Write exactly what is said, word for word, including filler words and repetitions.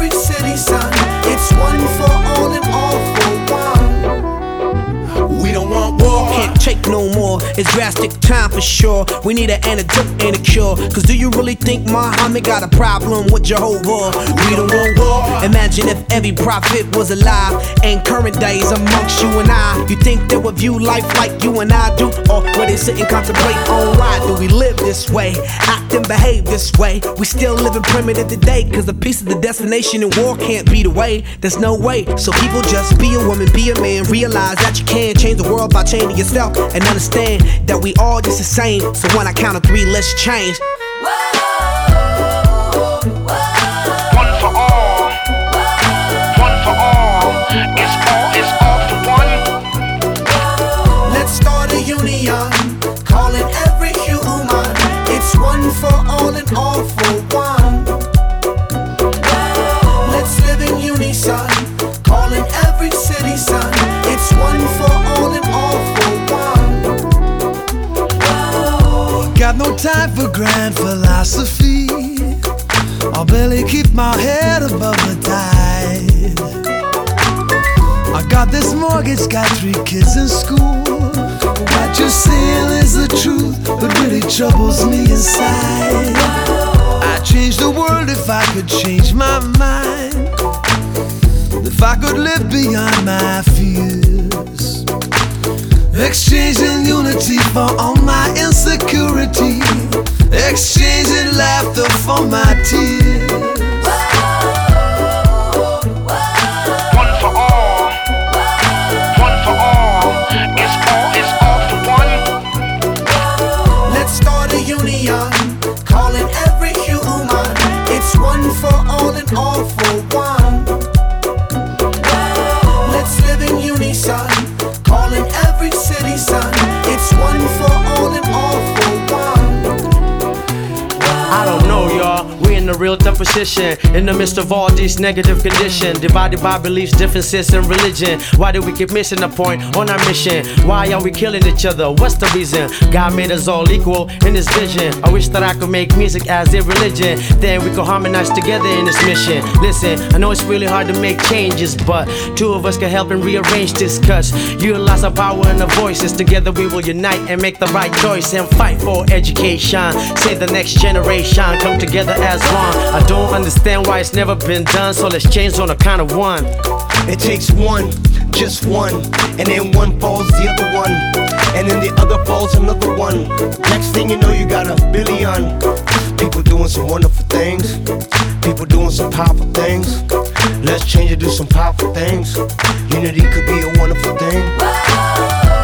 every city, son. It's one for all and all for one. We don't want war. Can't take no more. It's drastic time for sure. We need an antidote and a cure. Cause do you really think Muhammad got a problem with Jehovah? We don't want war. Imagine if every prophet was alive in current days amongst you and I. You think they would view life like you and I do? Or would they sit and contemplate on why do we live this way, act and behave this way? We still living primitive today. Cause the peace of the destination and war can't be the way. There's no way. So people just be a woman, be a man. Realize that you can change the world by changing yourself. And understand that we all just the same. So when I count to three, let's change. One for all. One for all. It's all, it's all for one. Let's start a union, calling every human. It's one for all and all for one. Let's live in unison, calling every city, son. It's one for all and all for one. Got no time for grand philosophy. I'll barely keep my head above the tide. I got this mortgage, got three kids in school. What you're saying is the truth, but really troubles me inside. I'd change the world if I could change my mind. If I could live beyond my fears. Exchanging unity for all my insecurity. Exchanging laughter for my tears. One for all. One for all. It's all, it's all for one. Let's start a union, calling every human. It's one for all and all for one. Let's live in unison, calling every city, son. It's one for all and all for one. I don't know, y'all. We in a real tough position in the midst of all these negative conditions, divided by beliefs, differences, and religion. Why do we keep missing the point on our mission? Why are we killing each other? What's the reason? God made us all equal in His vision. I wish that I could make music as a religion. Then we could harmonize together in this mission. Listen, I know it's really hard to make changes, but two of us can help and rearrange this. Cause utilize our power and our voices. Together we will unite and make the right choice and fight for education. Save the next generation. Come together as one. I don't understand why it's never been done, so let's change on the count of one. It takes one, just one, and then one falls the other one, and then the other falls another one. Next thing you know, you got a billion people doing some wonderful things, people doing some powerful things. Let's change and do some powerful things. Unity could be a wonderful thing.